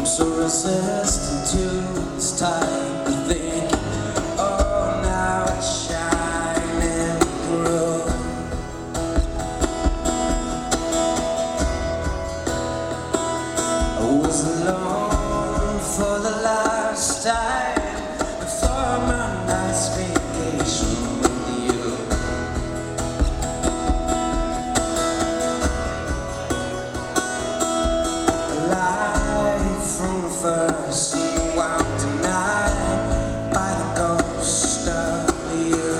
so resistant to this type of thing. Oh, now it's shining through. I was alone for the last time before my nice vacation with you. Alive from the first, wound tonight by the ghost of you.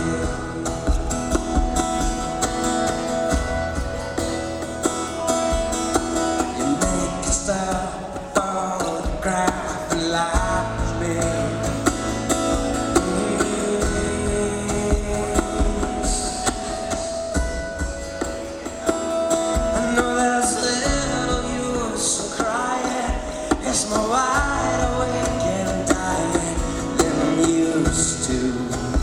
You make a stop, photograph and lie with me. I know there's little use in crying. It's more wide awake and dying than I'm used to.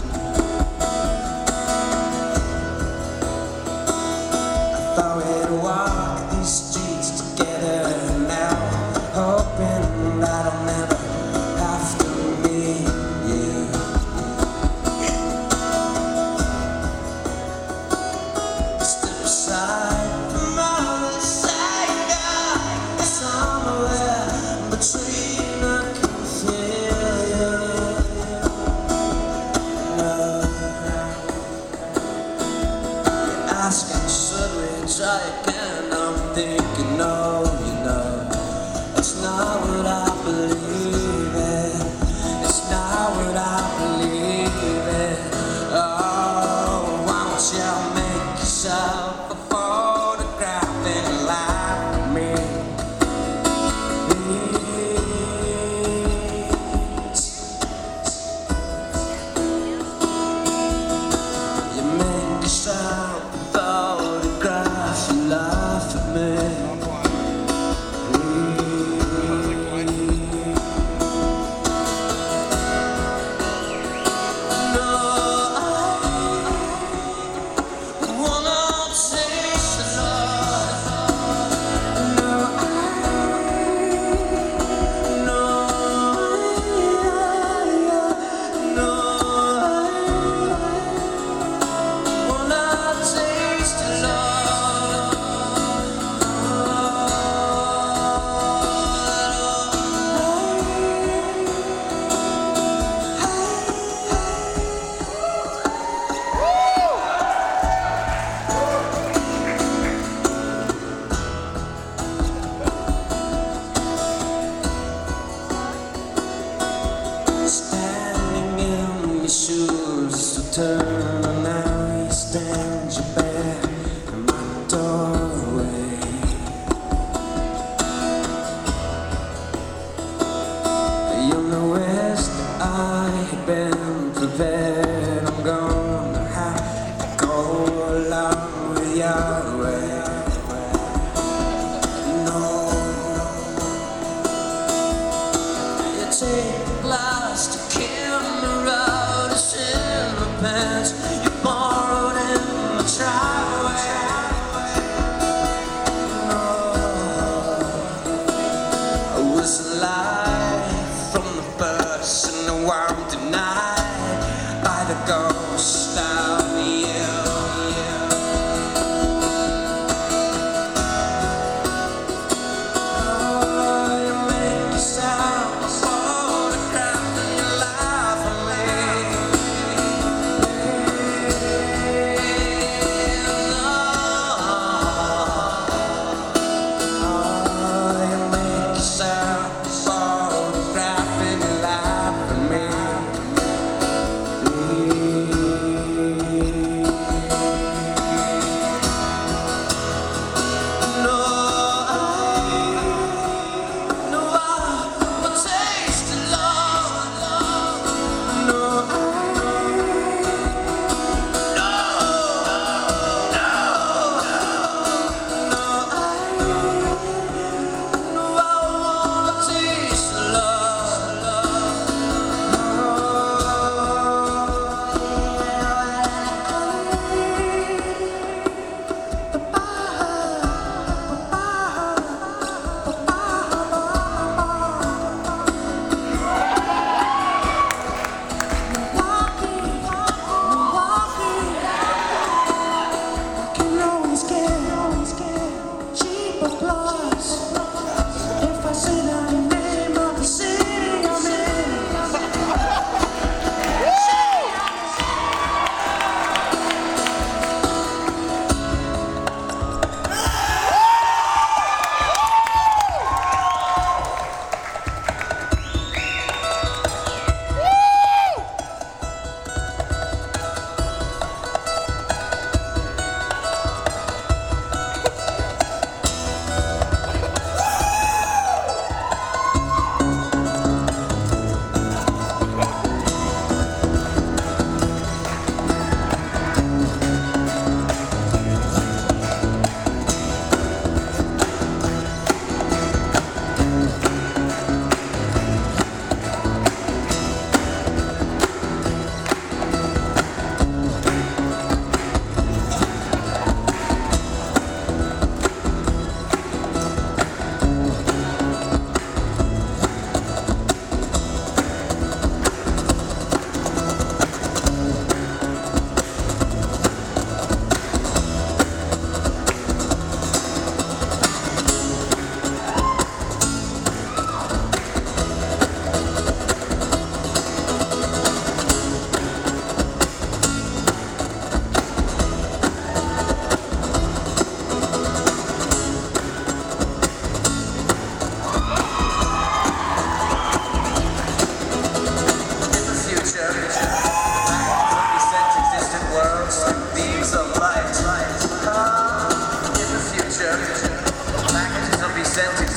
I thought we'd walk these streets together now, hoping that I'll never have to meet you. Step aside from all this anger, somewhere between I can feel you. You're asking, should we try again? I'm thinking, no, you know, it's not what I believe in. It's not what I believe in. Oh, why don't you make yourself a photograph and lie with me? You make yourself a photograph and laugh at me.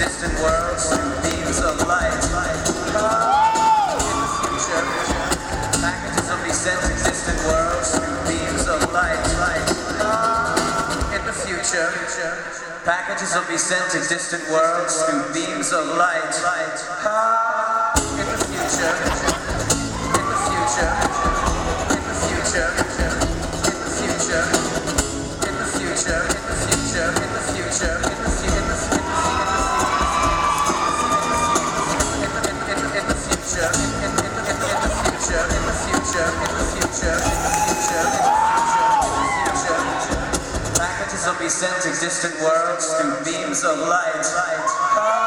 distant worlds through beams of light. In the future, packages will be sent to distant worlds through beams of light. In the future, packages will be sent to distant worlds through beams of light. In the future, in the future, in the future, in the future, in the future, in the future, in the future, in the future, in the future. Packages will be sent to distant worlds through beams of light.